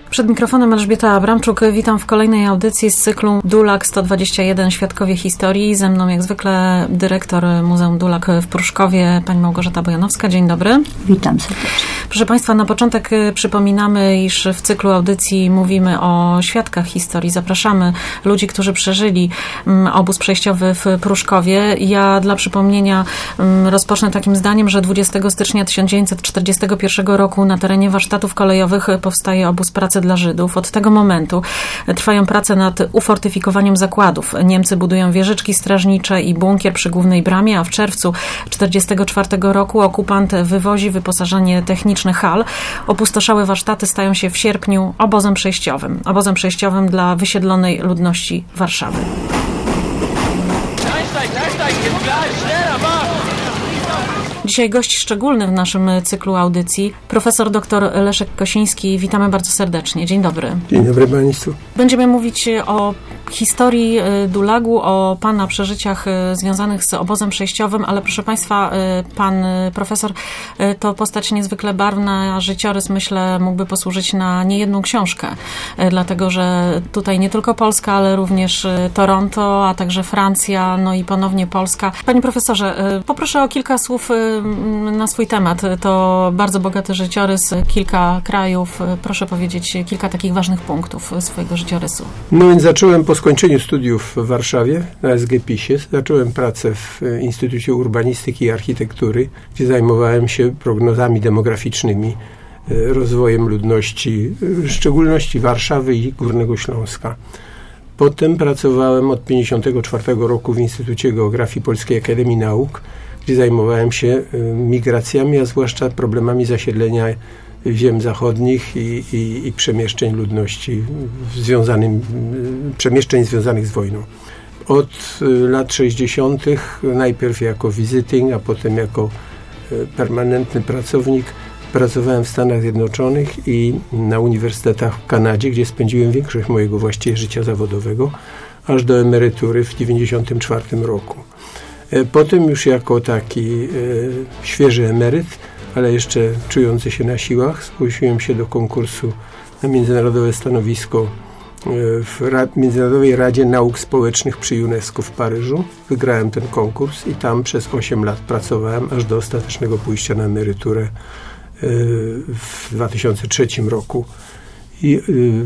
Przed mikrofonem Elżbieta Abramczuk. Witam w kolejnej audycji z cyklu Dulak 121 Świadkowie Historii. Ze mną jak zwykle dyrektor Muzeum Dulak w Pruszkowie, pani Małgorzata Bojanowska. Dzień dobry. Witam serdecznie. Proszę Państwa, na początek przypominamy, iż w cyklu audycji mówimy o świadkach historii. Zapraszamy ludzi, którzy przeżyli obóz przejściowy w Pruszkowie. Ja dla przypomnienia rozpocznę takim zdaniem, że 20 stycznia 1941 roku na terenie warsztatów kolejowych powstaje obóz pracy dla Żydów. Od tego momentu trwają prace nad ufortyfikowaniem zakładów. Niemcy budują wieżyczki strażnicze i bunkier przy głównej bramie, a w czerwcu 1944 roku okupant wywozi wyposażenie techniczne hal. Opustoszałe warsztaty stają się w sierpniu obozem przejściowym. Obozem przejściowym dla wysiedlonej ludności Warszawy. Dzisiaj gość szczególny w naszym cyklu audycji, profesor dr Leszek Kosiński. Witamy bardzo serdecznie. Dzień dobry. Dzień dobry Państwu. Będziemy mówić o historii Dulagu, o Pana przeżyciach związanych z obozem przejściowym, ale proszę Państwa, Pan profesor to postać niezwykle barwna, życiorys, myślę, mógłby posłużyć na niejedną książkę, dlatego że tutaj nie tylko Polska, ale również Toronto, a także Francja, no i ponownie Polska. Panie profesorze, poproszę o kilka słów na swój temat. To bardzo bogaty życiorys, kilka krajów. Proszę powiedzieć kilka takich ważnych punktów swojego życiorysu. No więc zacząłem po skończeniu studiów w Warszawie na SGPiS-ie. Zacząłem pracę w Instytucie Urbanistyki i Architektury, gdzie zajmowałem się prognozami demograficznymi, rozwojem ludności, w szczególności Warszawy i Górnego Śląska. Potem pracowałem od 1954 roku w Instytucie Geografii Polskiej Akademii Nauk, gdzie zajmowałem się migracjami, a zwłaszcza problemami zasiedlenia ziem zachodnich i przemieszczeń ludności przemieszczeń związanych z wojną. Od lat 60. najpierw jako visiting, a potem jako permanentny pracownik pracowałem w Stanach Zjednoczonych i na uniwersytetach w Kanadzie, gdzie spędziłem większość mojego właściwie życia zawodowego, aż do emerytury w 1994 roku. Potem już jako taki świeży emeryt, ale jeszcze czujący się na siłach, zgłosiłem się do konkursu na międzynarodowe stanowisko w Międzynarodowej Radzie Nauk Społecznych przy UNESCO w Paryżu. Wygrałem ten konkurs i tam przez 8 lat pracowałem, aż do ostatecznego pójścia na emeryturę w 2003 roku. I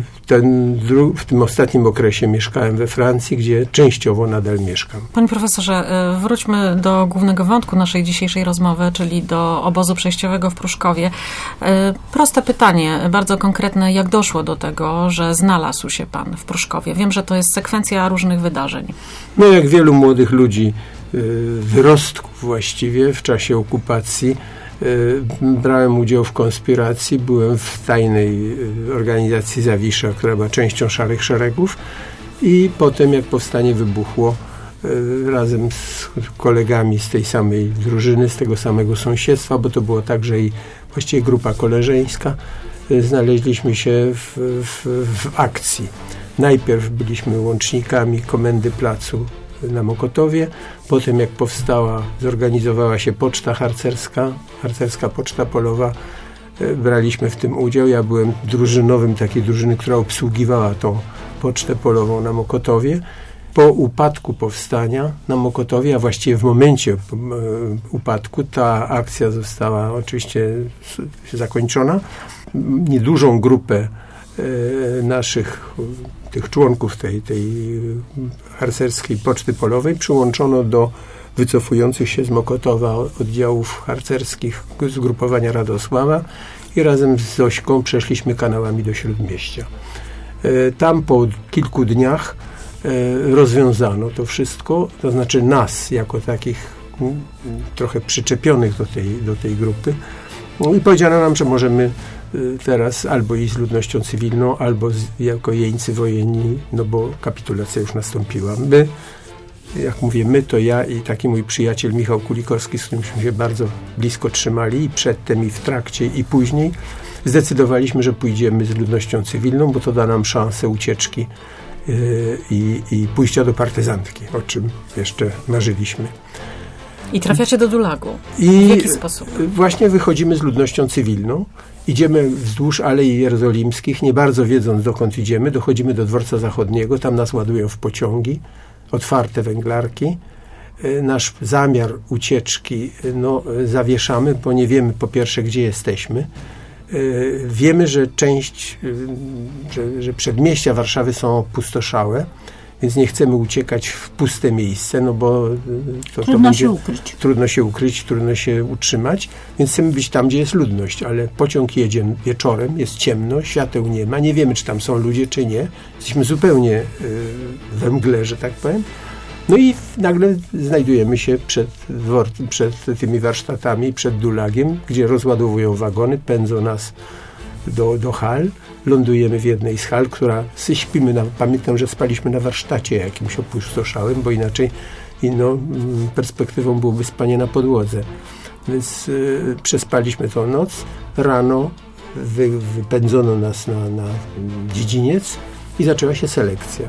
w tym ostatnim okresie mieszkałem we Francji, gdzie częściowo nadal mieszkam. Panie profesorze, wróćmy do głównego wątku naszej dzisiejszej rozmowy, czyli do obozu przejściowego w Pruszkowie. Proste pytanie, bardzo konkretne. Jak doszło do tego, że znalazł się Pan w Pruszkowie? Wiem, że to jest sekwencja różnych wydarzeń. No jak wielu młodych ludzi, wyrostków właściwie w czasie okupacji, brałem udział w konspiracji, byłem w tajnej organizacji Zawisza, która była częścią Szarych Szeregów i potem jak powstanie wybuchło, razem z kolegami z tej samej drużyny, z tego samego sąsiedztwa, bo to było także i właściwie grupa koleżeńska, znaleźliśmy się w akcji. Najpierw byliśmy łącznikami Komendy Placu na Mokotowie. Potem jak powstała, zorganizowała się poczta harcerska poczta polowa. Braliśmy w tym udział. Ja byłem drużynowym takiej drużyny, która obsługiwała tą pocztę polową na Mokotowie. Po upadku powstania na Mokotowie, a właściwie w momencie upadku, ta akcja została oczywiście zakończona. Niedużą grupę naszych tych członków tej harcerskiej poczty polowej przyłączono do wycofujących się z Mokotowa oddziałów harcerskich zgrupowania Radosława i razem z Zośką przeszliśmy kanałami do Śródmieścia. Tam po kilku dniach rozwiązano to wszystko, to znaczy nas jako takich trochę przyczepionych do tej grupy, i powiedziano nam, że możemy teraz albo iść z ludnością cywilną, albo jako jeńcy wojenni, no bo kapitulacja już nastąpiła. My, jak mówię my, to ja i taki mój przyjaciel Michał Kulikorski, z którymśmy się bardzo blisko trzymali i przedtem, i w trakcie, i później, zdecydowaliśmy, że pójdziemy z ludnością cywilną, bo to da nam szansę ucieczki i pójścia do partyzantki, o czym jeszcze marzyliśmy. I trafiacie do Dulagu. I w jaki sposób? Właśnie wychodzimy z ludnością cywilną. Idziemy wzdłuż Alei Jerozolimskich, nie bardzo wiedząc, dokąd idziemy. Dochodzimy do dworca zachodniego, tam nas ładują w pociągi, otwarte węglarki. Nasz zamiar ucieczki zawieszamy, bo nie wiemy po pierwsze, gdzie jesteśmy. Wiemy, że że przedmieścia Warszawy są opustoszałe, więc nie chcemy uciekać w puste miejsce, no bo trudno się ukryć, trudno się utrzymać, więc chcemy być tam, gdzie jest ludność, ale pociąg jedzie wieczorem, jest ciemno, świateł nie ma, nie wiemy, czy tam są ludzie, czy nie. Jesteśmy zupełnie we mgle, że tak powiem. No i nagle znajdujemy się przed tymi warsztatami, przed Dulagiem, gdzie rozładowują wagony, pędzą nas do hal. Lądujemy w jednej z hal, pamiętam, że spaliśmy na warsztacie jakimś opustoszałym, bo inaczej inną perspektywą byłoby spanie na podłodze. Więc przespaliśmy tą noc. Rano wypędzono nas na dziedziniec i zaczęła się selekcja.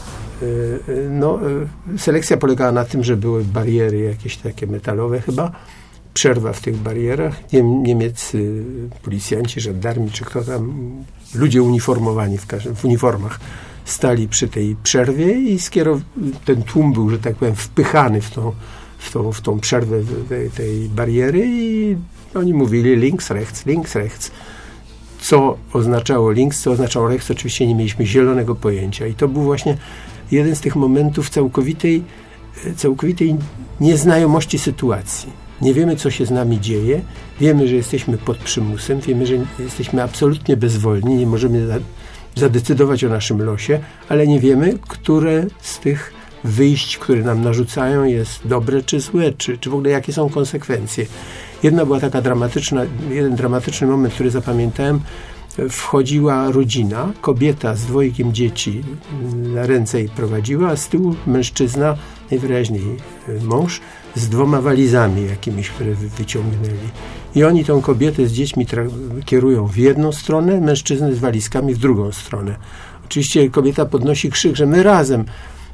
Selekcja polegała na tym, że były bariery jakieś takie metalowe chyba, przerwa w tych barierach. Niemieccy policjanci, żandarmi, czy kto tam, ludzie uniformowani w uniformach stali przy tej przerwie i ten tłum był, że tak powiem, wpychany w tą przerwę tej bariery i oni mówili links, rechts. Co oznaczało links, co oznaczało rechts, oczywiście nie mieliśmy zielonego pojęcia. I to był właśnie jeden z tych momentów całkowitej nieznajomości sytuacji. Nie wiemy, co się z nami dzieje. Wiemy, że jesteśmy pod przymusem. Wiemy, że jesteśmy absolutnie bezwolni. Nie możemy zadecydować o naszym losie, ale nie wiemy, które z tych wyjść, które nam narzucają, jest dobre czy złe, czy w ogóle jakie są konsekwencje. Jedna była taka jeden dramatyczny moment, który zapamiętałem. Wchodziła rodzina, kobieta z dwojgiem dzieci na ręce jej prowadziła, a z tyłu mężczyzna, najwyraźniej mąż, z 2 walizami jakimiś, które wyciągnęli. I oni tą kobietę z dziećmi kierują w jedną stronę, mężczyznę z walizkami w drugą stronę. Oczywiście kobieta podnosi krzyk, że my razem.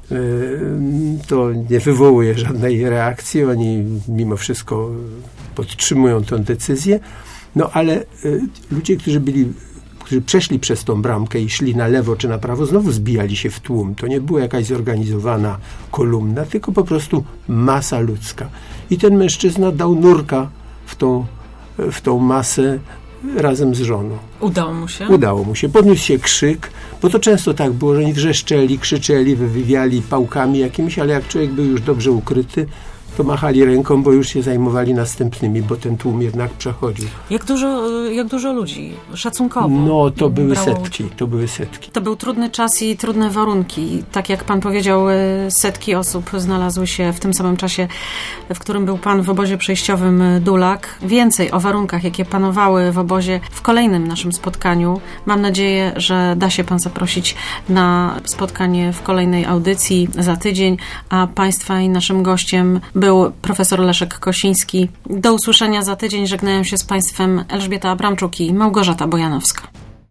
To nie wywołuje żadnej reakcji. Oni mimo wszystko podtrzymują tę decyzję. No ale ludzie, którzy przeszli przez tą bramkę i szli na lewo czy na prawo, znowu zbijali się w tłum. To nie była jakaś zorganizowana kolumna, tylko po prostu masa ludzka. I ten mężczyzna dał nurka w tą masę razem z żoną. Udało mu się? Udało mu się. Podniósł się krzyk, bo to często tak było, że oni wrzeszczeli, krzyczeli, wywiali pałkami jakimiś, ale jak człowiek był już dobrze ukryty, to machali ręką, bo już się zajmowali następnymi, bo ten tłum jednak przechodził. Jak dużo ludzi? Szacunkowo? No, to były setki. To był trudny czas i trudne warunki. Tak jak pan powiedział, setki osób znalazły się w tym samym czasie, w którym był pan w obozie przejściowym Dulag. Więcej o warunkach, jakie panowały w obozie w kolejnym naszym spotkaniu. Mam nadzieję, że da się pan zaprosić na spotkanie w kolejnej audycji za tydzień, a państwa i naszym gościem był profesor Leszek Kosiński. Do usłyszenia za tydzień. Żegnają się z państwem Elżbieta Abramczuk i Małgorzata Bojanowska.